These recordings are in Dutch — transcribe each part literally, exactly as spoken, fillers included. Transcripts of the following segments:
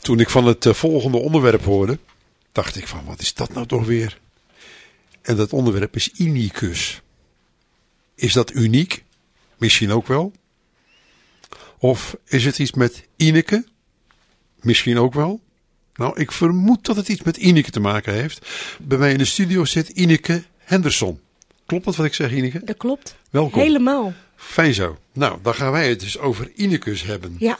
Toen ik van het uh, volgende onderwerp hoorde, dacht ik van, wat is dat nou toch weer? En dat onderwerp is Inicus. Is dat uniek? Misschien ook wel. Of is het iets met Ineke? Misschien ook wel. Nou, ik vermoed dat het iets met Ineke te maken heeft. Bij mij in de studio zit Ineke Henderson. Klopt dat wat ik zeg, Ineke? Dat klopt. Welkom. Helemaal. Fijn zo. Nou, dan gaan wij het dus over Inicus hebben. Ja.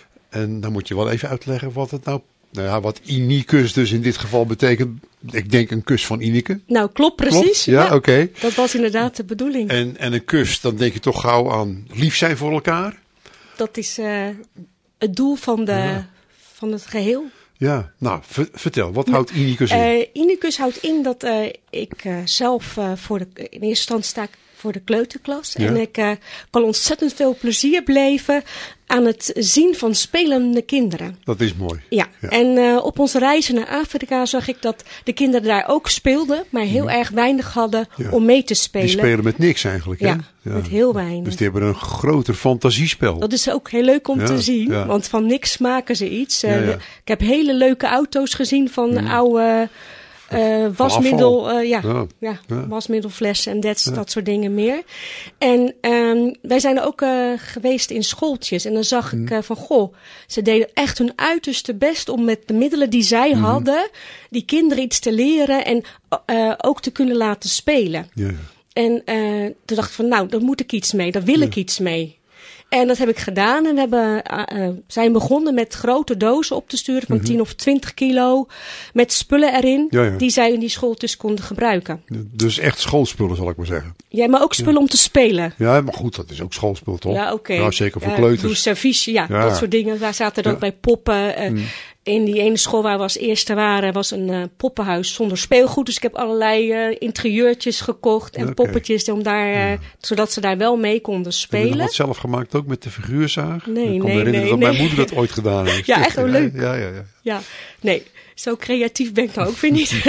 En dan moet je wel even uitleggen wat het nou... Nou ja, wat Inicus dus in dit geval betekent. Ik denk een kus van Ineke. Nou, klopt precies. Klopt? Ja, ja. Oké. Okay. Dat was inderdaad de bedoeling. En, en een kus, dan denk je toch gauw aan lief zijn voor elkaar? Dat is uh, het doel van, de, ja. van het geheel. Ja, nou, v- vertel, wat nou, houdt Inicus in? Uh, Inicus houdt in dat uh, ik uh, zelf uh, voor de, in eerste instantie sta ik voor de kleuterklas. Ja. En ik uh, kan ontzettend veel plezier beleven aan het zien van spelende kinderen. Dat is mooi. Ja, ja. En uh, op onze reizen naar Afrika zag ik dat de kinderen daar ook speelden, maar heel mm. erg weinig hadden ja. om mee te spelen. Die spelen met niks eigenlijk, hè? Ja, ja, met heel weinig. Dus die hebben een groter fantasiespel. Dat is ook heel leuk om ja, te zien, ja. want van niks maken ze iets. Uh, ja, ja. Ik heb hele leuke auto's gezien van mm. oude... Uh, wasmiddel, uh, ja, ja, ja, ja, wasmiddelflessen en dat, ja. dat soort dingen meer. En um, wij zijn ook uh, geweest in schooltjes. En dan zag mm. ik uh, van, goh, ze deden echt hun uiterste best om met de middelen die zij mm. hadden, die kinderen iets te leren en uh, ook te kunnen laten spelen. Ja. En uh, toen dacht ik van, nou, daar moet ik iets mee, daar wil ja. ik iets mee. En dat heb ik gedaan en we hebben, uh, zijn begonnen met grote dozen op te sturen van mm-hmm. tien of twintig kilo met spullen erin ja, ja. die zij in die school dus konden gebruiken. Dus echt schoolspullen zal ik maar zeggen. Ja, maar ook spullen ja. om te spelen. Ja, maar goed, dat is ook schoolspul toch? Ja, oké. Okay. Nou, zeker voor uh, kleuters. Doe servies, ja, ja, dat soort dingen. Daar zaten er ja. ook bij poppen. Uh, mm. In die ene school waar we als eerste waren, was een uh, poppenhuis zonder speelgoed. Dus ik heb allerlei uh, interieurtjes gekocht en okay. poppetjes, om daar, uh, ja. zodat ze daar wel mee konden spelen. Heb je nog wat zelf gemaakt ook met de figuurzaag? Nee, ik kan nee, me herinneren nee, dat nee. mijn moeder dat ooit gedaan heeft. Ja, echt wel ja, leuk. Ja, ja, ja. ja, nee, zo creatief ben ik nou ook weer niet.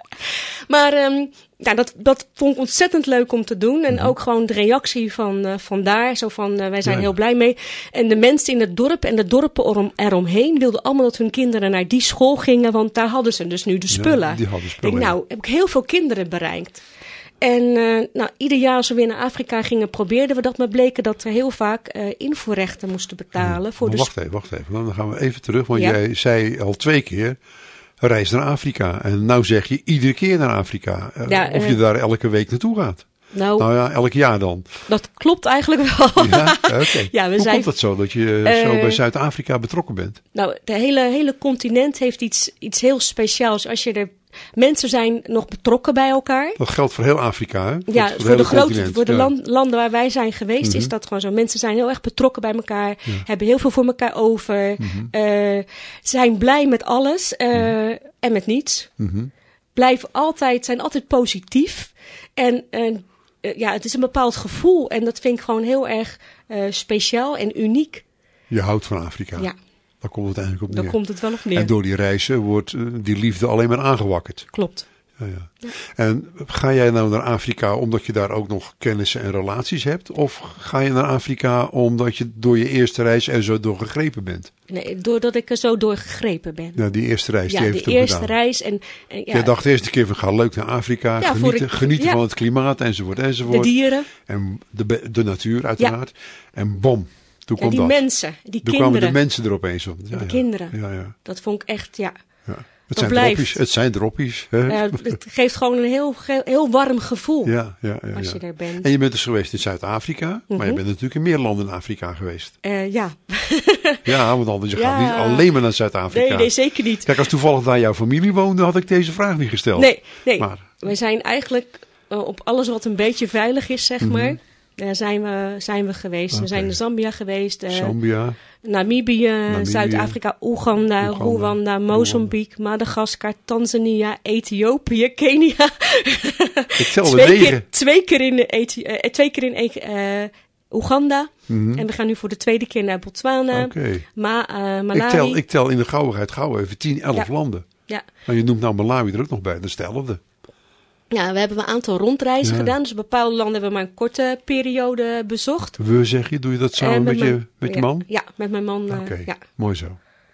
Maar um, ja, dat, dat vond ik ontzettend leuk om te doen. En mm-hmm. ook gewoon de reactie van, uh, van daar. Zo van, uh, wij zijn ja. heel blij mee. En de mensen in het dorp en de dorpen erom, eromheen wilden allemaal dat hun kinderen naar die school gingen. Want daar hadden ze dus nu de spullen. Ja, die hadden spullen. Ik denk, nou, heb ik heel veel kinderen bereikt. En uh, nou, ieder jaar als we weer naar Afrika gingen, probeerden we dat. Maar bleken dat we heel vaak uh, invoerrechten moesten betalen. Ja, voor de wacht even, wacht even. Dan gaan we even terug. Want ja. jij zei al twee keer, reis naar Afrika. En nou zeg je iedere keer naar Afrika. Uh, ja, of je uh, daar elke week naartoe gaat. Nou, nou ja, elk jaar dan. Dat klopt eigenlijk wel. Ja, okay. ja, we Hoe zijn, komt dat zo, dat je uh, zo bij Zuid-Afrika betrokken bent? Nou, het hele, hele continent heeft iets, iets heel speciaals. Als je er, mensen zijn nog betrokken bij elkaar. Dat geldt voor heel Afrika, hè? Ja, voor, voor de, grote, voor de ja. land, landen waar wij zijn geweest mm-hmm. is dat gewoon zo. Mensen zijn heel erg betrokken bij elkaar. Ja. Hebben heel veel voor elkaar over. Mm-hmm. Uh, zijn blij met alles uh, mm-hmm. en met niets. Mm-hmm. Blijven altijd, zijn altijd positief. En... Uh, Uh, ja, het is een bepaald gevoel en dat vind ik gewoon heel erg uh, speciaal en uniek. Je houdt van Afrika. Ja. Daar komt het eigenlijk op neer. Daar komt het wel op neer. En door die reizen wordt uh, die liefde alleen maar aangewakkerd. Klopt. Ja, ja. Ja. En ga jij nou naar Afrika omdat je daar ook nog kennissen en relaties hebt? Of ga je naar Afrika omdat je door je eerste reis er zo door gegrepen bent? Nee, doordat ik er zo door gegrepen ben. Nou, die eerste reis, ja, die heeft die eerste gedaan. reis. En, en, ja. Jij dacht de eerste keer van ga leuk naar Afrika, ja, genieten, ik, genieten ja. van het klimaat enzovoort enzovoort. De dieren. En de, de natuur uiteraard. Ja. En bom, toen ja, kwam die dat. mensen, die toen kinderen. kwamen de mensen er opeens op. Ja, de ja. kinderen. Ja, ja. Dat vond ik echt, ja. ja. Het zijn, droppies, het zijn droppies. Hè? Uh, het geeft gewoon een heel, heel warm gevoel ja, ja, ja, als ja. je er bent. En je bent dus geweest in Zuid-Afrika, mm-hmm. maar je bent natuurlijk in meer landen in Afrika geweest. Uh, ja. ja, want anders je ja. gaat niet alleen maar naar Zuid-Afrika. Nee, nee, zeker niet. Kijk, als toevallig daar jouw familie woonde, had ik deze vraag niet gesteld. Nee, nee. Maar, wij zijn eigenlijk uh, op alles wat een beetje veilig is, zeg mm-hmm. maar... Uh, zijn, we, zijn we geweest. Okay. We zijn in Zambia geweest. Uh, Zambia. Namibië, Namibië, Zuid-Afrika, Oeganda, Oeganda Rwanda, Mozambique, Madagaskar, Tanzania, Ethiopië, Kenia. Ik telde twee, negen. keer, twee keer in, Ethi- uh, twee keer in uh, Oeganda. Mm-hmm. En we gaan nu voor de tweede keer naar Botswana. Okay. Ma- uh, Malawi. Ik tel, ik tel in de gauwigheid gauw even tien, elf ja. landen. Ja. Maar je noemt nou Malawi er ook nog bij, dat is de elfde. Ja, we hebben een aantal rondreizen ja. gedaan. Dus bepaalde landen hebben we maar een korte periode bezocht. We zeg je, doe je dat samen met, met, mijn, je, met ja, je man? Ja, met mijn man. Oké, okay. ja. Mooi zo.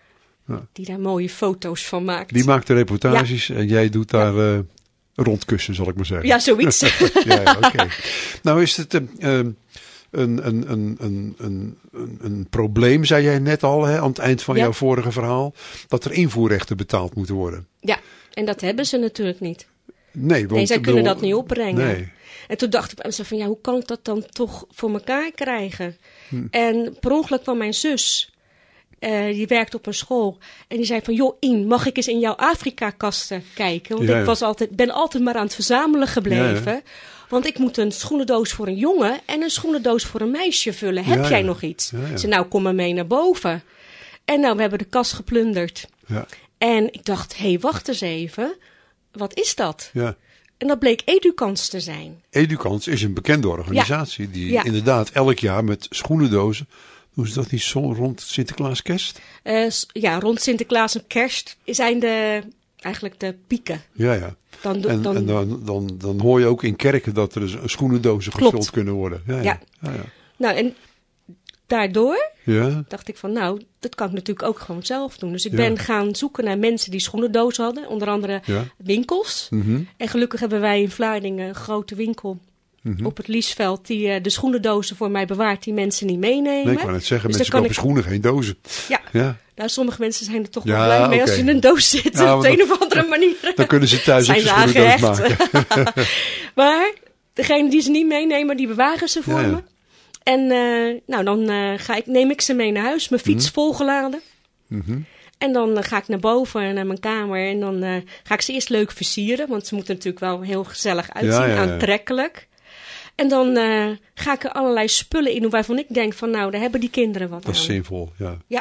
Ja. Die daar mooie foto's van maakt. Die maakt de reportages ja. en jij doet daar ja. uh, rondkussen, zal ik maar zeggen. Ja, zoiets. ja, ja oké. Okay. Nou is het uh, een, een, een, een, een, een, een probleem, zei jij net al, hè, aan het eind van ja. jouw vorige verhaal, dat er invoerrechten betaald moeten worden. Ja, en dat hebben ze natuurlijk niet. Nee, want, nee zij kunnen bedoel, dat niet opbrengen. Nee. En toen dacht ik bij mezelf van ja, hoe kan ik dat dan toch voor elkaar krijgen? Hm. En per ongeluk kwam mijn zus, uh, die werkt op een school. En die zei van joh In, mag ik eens in jouw Afrika-kasten kijken? Want ja, ja. ik was altijd, ben altijd maar aan het verzamelen gebleven. Ja, ja. Want ik moet een schoenendoos voor een jongen en een schoenendoos voor een meisje vullen. Heb ja, jij ja. nog iets? Ja, ja. Ze nou, kom maar mee naar boven. En nou, we hebben de kast geplunderd. Ja. En ik dacht, hé, hey, wacht eens even. Wat is dat? Ja. En dat bleek Edukans te zijn. Edukans is een bekende organisatie ja. die ja. inderdaad elk jaar met schoenendozen, doen ze dat niet zo rond Sinterklaas kerst? Uh, ja, rond Sinterklaas en kerst zijn de, eigenlijk de pieken. Ja, ja. Dan, en dan, en dan, dan, dan hoor je ook in kerken dat er schoenendozen klopt. gevuld kunnen worden. Ja, ja. ja. ja, ja. Nou, en daardoor ja. dacht ik van nou, dat kan ik natuurlijk ook gewoon zelf doen. Dus ik ja. ben gaan zoeken naar mensen die schoenendozen hadden. Onder andere ja. winkels. Mm-hmm. En gelukkig hebben wij in Vlaardingen een grote winkel mm-hmm. op het Liesveld. Die uh, de schoenendozen voor mij bewaart die mensen niet meenemen. Nee, ik wou net zeggen, dus mensen kopen ik... schoenen, geen dozen. Ja. ja. Nou, sommige mensen zijn er toch ja, wel blij mee okay. als je in een doos zit. Ja, op de een dan, of andere manier. Dan kunnen ze thuis ook een schoenendoos maken. Maar degene die ze niet meenemen, die bewaren ze voor ja, ja. me. En uh, nou, dan uh, ga ik, neem ik ze mee naar huis. Mijn fiets mm-hmm. volgeladen. Mm-hmm. En dan uh, ga ik naar boven, naar mijn kamer. En dan uh, ga ik ze eerst leuk versieren. Want ze moeten natuurlijk wel heel gezellig uitzien. Ja, ja, ja. Aantrekkelijk. En dan uh, ga ik er allerlei spullen in doen waarvan ik denk van nou, daar hebben die kinderen wat dat aan. Dat is zinvol, ja. Ja.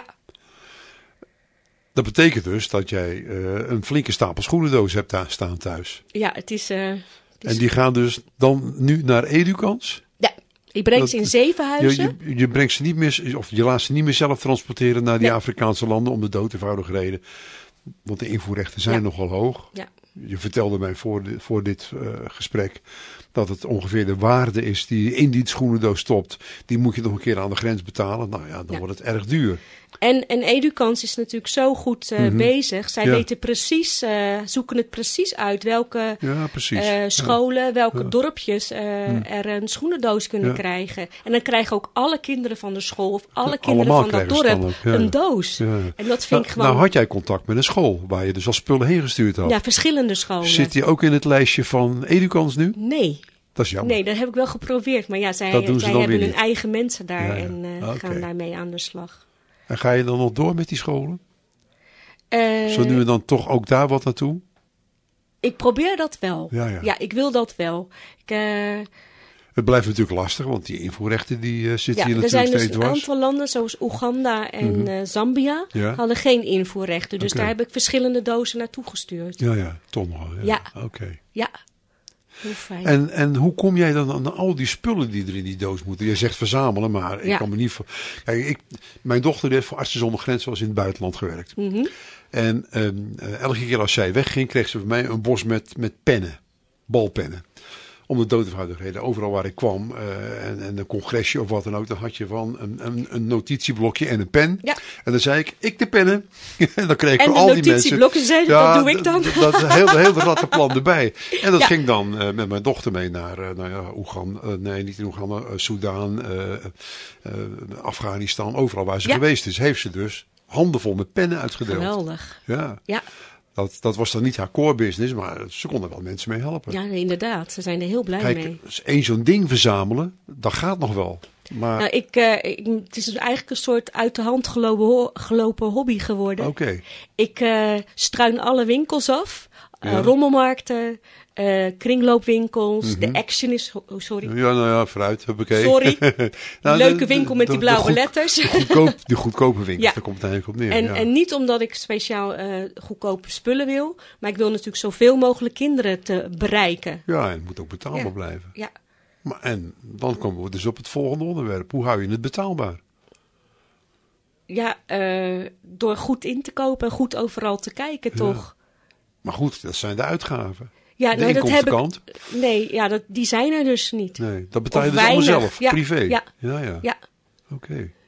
Dat betekent dus dat jij uh, een flinke stapel schoenendozen hebt daar staan thuis. Ja, het is... Uh, het is... En die gaan dus dan nu naar Edukans? Ja, ik breng dat, ze in Zevenhuizen. Je, je, je brengt ze niet meer, of je laat ze niet meer zelf transporteren naar die nee. Afrikaanse landen om de dood eenvoudige reden. Want de invoerrechten zijn ja. nogal hoog. Ja. Je vertelde mij voor, de, voor dit uh, gesprek dat het ongeveer de waarde is die je in die schoenendoos stopt. Die moet je nog een keer aan de grens betalen. Nou ja, dan ja. wordt het erg duur. En, en Edukans is natuurlijk zo goed uh, mm-hmm. bezig. Zij ja. weten precies, uh, zoeken het precies uit welke ja, precies. Uh, scholen, ja. welke ja. dorpjes uh, mm. er een schoenendoos kunnen ja. krijgen. En dan krijgen ook alle kinderen van de school of alle ja, kinderen van dat dorp ook, ja. een doos. Ja. En dat vind nou, ik gewoon... Nou had jij contact met een school waar je dus al spullen heen gestuurd had. Ja, verschillende scholen. Zit die ook in het lijstje van Edukans nu? Nee. Dat is jammer. Nee, dat heb ik wel geprobeerd. Maar ja, zij, zij hebben hun eigen mensen daar ja, ja. en uh, okay. gaan daarmee aan de slag. En ga je dan nog door met die scholen? Uh, Zo nu en dan toch ook daar wat naartoe? Ik probeer dat wel. Ja, ja. ja ik wil dat wel. Ik, uh, het blijft natuurlijk lastig, want die invoerrechten die uh, zitten ja, hier natuurlijk steeds dwars. Er zijn dus een aantal landen, zoals Oeganda en mm-hmm. uh, Zambia, ja. hadden geen invoerrechten. Dus okay. daar heb ik verschillende dozen naartoe gestuurd. Ja, ja, toch nog. Ja, ja. oké. Okay. Ja. Heel fijn. En, en hoe kom jij dan aan al die spullen die er in die doos moeten? Je zegt verzamelen, maar ik ja. kan me niet... Kijk, ik, mijn dochter heeft voor Artsen zonder Grenzen was in het buitenland gewerkt. Mm-hmm. En um, uh, elke keer als zij wegging, kreeg ze van mij een bos met, met pennen. Balpennen. Om de dood eenvoudige reden. Overal waar ik kwam uh, en, en een congresje of wat dan ook, dan had je van een, een, een notitieblokje en een pen. Ja. En dan zei ik, ik de pennen. En dan kreeg ik en voor al die mensen... En de notitieblokjes zeiden, ja, dat doe ik dan. D- dat is heel de hele rattenplan erbij. En dat ja. ging dan uh, met mijn dochter mee naar uh, nou ja, Oeganda, uh, nee niet in Oeganda, uh, Soudaan, uh, uh, Afghanistan, overal waar ze ja. geweest is, heeft ze dus handenvol met pennen uitgedeeld. Geweldig. Ja. Ja. Dat, dat was dan niet haar core business, maar ze konden wel mensen mee helpen. Ja, inderdaad. Ze zijn er heel blij Kijk, mee. één zo'n ding verzamelen, dat gaat nog wel. Maar... Nou, ik, uh, ik, het is dus eigenlijk een soort uit de hand gelopen, gelopen hobby geworden. Oké. Okay. Ik uh, struin alle winkels af. Uh, ja. Rommelmarkten, uh, kringloopwinkels, mm-hmm. de Action is... Oh, sorry. Ja, nou ja, vooruit. Huppakee. Sorry. nou, leuke de, winkel met de, die blauwe de goed, letters. De, goedkoop, de goedkope winkels, ja. Daar komt het eigenlijk op neer. En, ja. en niet omdat ik speciaal uh, goedkope spullen wil, maar ik wil natuurlijk zoveel mogelijk kinderen te bereiken. Ja, en het moet ook betaalbaar ja. blijven. Ja. Maar, en dan komen we dus op het volgende onderwerp. Hoe hou je het betaalbaar? Ja, uh, door goed in te kopen en goed overal te kijken, ja. toch? Maar goed, dat zijn de uitgaven. Ja, de nou, dat heb inkomstenkant. Ik, nee, ja, dat, die zijn er dus niet. Nee, dat betaal je of dus weinig. allemaal zelf, ja, privé. Ja, ja. ja. ja. Oké. Okay.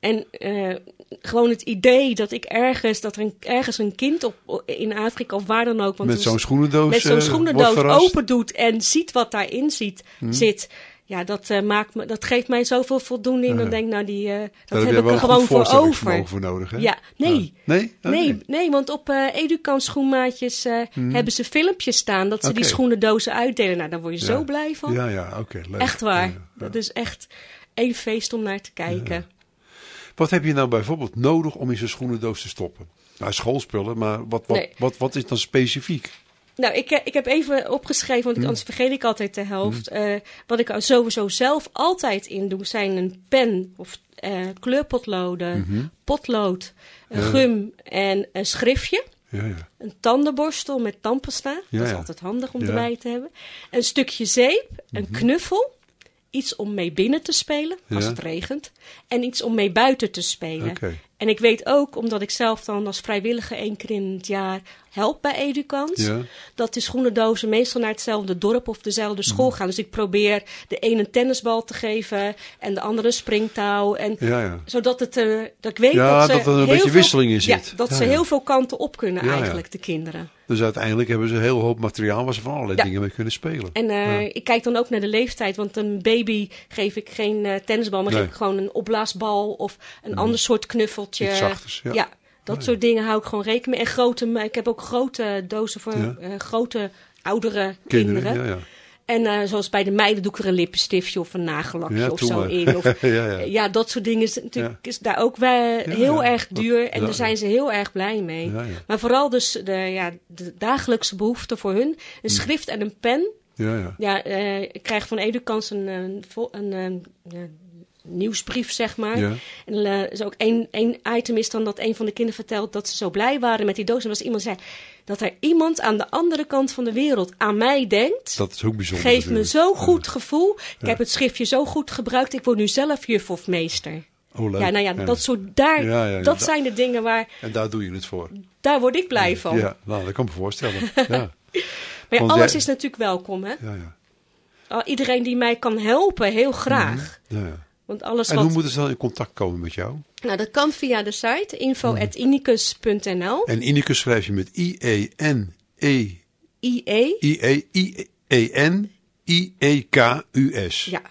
En uh, gewoon het idee dat ik ergens, dat er een, ergens een kind op, in Afrika of waar dan ook. Want met zo'n schoenendoos, met zo'n schoenendoos uh, open doet en ziet wat daarin ziet, hmm. zit. Ja, dat, uh, maakt me, dat geeft mij zoveel voldoening. Uh, dan denk ik, nou, die, uh, dat Daar heb ik er gewoon voor over. voor nodig, hè? Ja, nee. Uh, nee? Oh, nee? nee? Nee, want op uh, Educant schoenmaatjes uh, hmm. hebben ze filmpjes staan dat ze okay. die schoenendozen uitdelen. Nou, daar word je ja. zo blij van. Ja, ja, oké. Okay, leuk. Echt waar. Ja, ja. Dat is echt één feest om naar te kijken. Ja. Wat heb je nou bijvoorbeeld nodig om in zo'n schoenendoos te stoppen? Nou, schoolspullen, maar wat, wat, nee. wat, wat is dan specifiek? Nou, ik, ik heb even opgeschreven, want hmm. anders vergeet ik altijd de helft. Hmm. Uh, wat ik sowieso zelf altijd in doe, zijn een pen of uh, kleurpotloden, mm-hmm. potlood, uh, ja. gum en een schriftje. Ja, ja. Een tandenborstel met tandpasta. Ja, dat is ja. altijd handig om ja. erbij te hebben. Een stukje zeep, een mm-hmm. knuffel. Iets om mee binnen te spelen, als ja. het regent. En iets om mee buiten te spelen. Okay. En ik weet ook, omdat ik zelf dan als vrijwilliger één keer in het jaar help bij Educant, ja. dat de schoenendozen meestal naar hetzelfde dorp of dezelfde school gaan. Dus ik probeer de ene een tennisbal te geven en de andere een springtouw. En ja, ja. Zodat het, uh, dat ik weet ja, dat, ze dat er een heel beetje veel, wisseling in zit. Ja, dat ja, ze ja. heel veel kanten op kunnen ja, eigenlijk, ja. de kinderen. Dus uiteindelijk hebben ze een heel hoop materiaal waar ze van allerlei ja. dingen mee kunnen spelen. En uh, ja. ik kijk dan ook naar de leeftijd, want een baby geef ik geen uh, tennisbal, maar nee. geef ik gewoon een opblaasbal of een nee. ander soort knuffeltje. Iets zachters, ja. ja. Dat nee. soort dingen hou ik gewoon rekening mee. En grote, ik heb ook grote dozen voor ja. uh, grote, oudere kinderen. kinderen. Ja, ja. En uh, zoals bij de meiden doe ik er een lippenstiftje of een nagellakje ja, of zo maar. in. Of, ja, ja. ja, dat soort dingen is, natuurlijk, ja. is daar ook bij, ja, heel ja. erg duur. En ja, daar zijn ze heel ererg blij mee. Ja, ja. Maar vooral dus de, ja, de dagelijkse behoeften voor hun. Een schrift en een pen. Ja, ja. ja uh, ik krijg van Educant een, een, een, een, een nieuwsbrief, zeg maar. Ja. En uh, is ook één, één item is dan dat een van de kinderen vertelt dat ze zo blij waren met die doos. En als iemand zei dat er iemand aan de andere kant van de wereld aan mij denkt. Dat is ook bijzonder. Geeft me zo'n goed ja. gevoel. Ik ja. heb het schriftje zo goed gebruikt. Ik word nu zelf juf of meester. Oh, leuk. Ja, nou ja, ja. dat soort daar, ja, ja, ja. dat zijn de dingen waar. En daar doe je het voor. Daar word ik blij van. Ja, nou, dat kan ik me voorstellen. Ja. Maar ja, alles jij... is natuurlijk welkom, hè? Ja, ja. Iedereen die mij kan helpen, heel graag. Mm, ja, ja. Want alles en wat... hoe moeten ze dan in contact komen met jou? Nou, dat kan via de site info at inicus punt n l. En Inicus schrijf je met I E N E I E I E I E N I E K U S. Ja.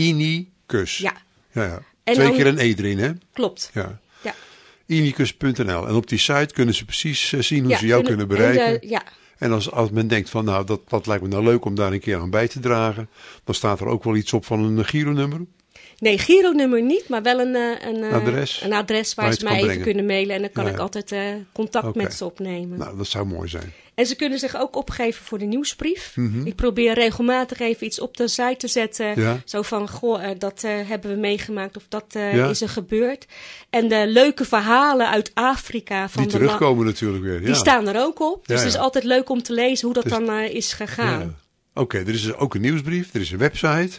Inicus. Ja. Ja, ja. Twee dan... keer een E erin, hè? Klopt. Ja. Ja. Inicus punt n l. En op die site kunnen ze precies uh, zien hoe ja, ze jou kunnen, kunnen bereiken. En, uh, ja. En als, als men denkt van, nou, dat, dat lijkt me nou leuk om daar een keer aan bij te dragen, dan staat er ook wel iets op van een Gironummer. Nee, Gironummer niet, maar wel een, een, adres. een adres waar, waar ze mij even kunnen mailen. En dan kan ja, ja. ik altijd uh, contact okay. met ze opnemen. Nou, dat zou mooi zijn. En ze kunnen zich ook opgeven voor de nieuwsbrief. Mm-hmm. Ik probeer regelmatig even iets op de site te zetten. Ja. Zo van, goh, uh, dat uh, hebben we meegemaakt of dat uh, ja. is er gebeurd. En de leuke verhalen uit Afrika. Van die de terugkomen la- natuurlijk weer. Ja. Die staan er ook op. Dus ja, ja. het is altijd leuk om te lezen hoe dat dus, dan uh, is gegaan. Ja. Oké, okay, er is ook een nieuwsbrief. Er is een website.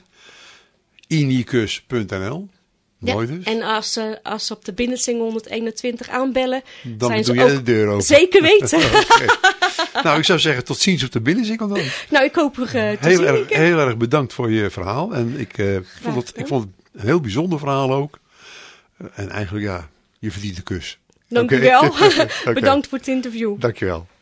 inicus punt n l. Mooi ja, dus. En als, uh, als ze op de binnensingel honderdeenentwintig aanbellen, dan zijn doe ze jij ook de deur open. Zeker weten. Okay. Nou, ik zou zeggen tot ziens op de binnensingel dan. Nou, ik hoop er uh, te heel zien. Erg, heel erg bedankt voor je verhaal. En ik, uh, vond het, ik vond het een heel bijzonder verhaal ook. Uh, en eigenlijk, ja, je verdient een kus. Dank okay. u wel. Okay. Bedankt voor het interview. Dank je wel.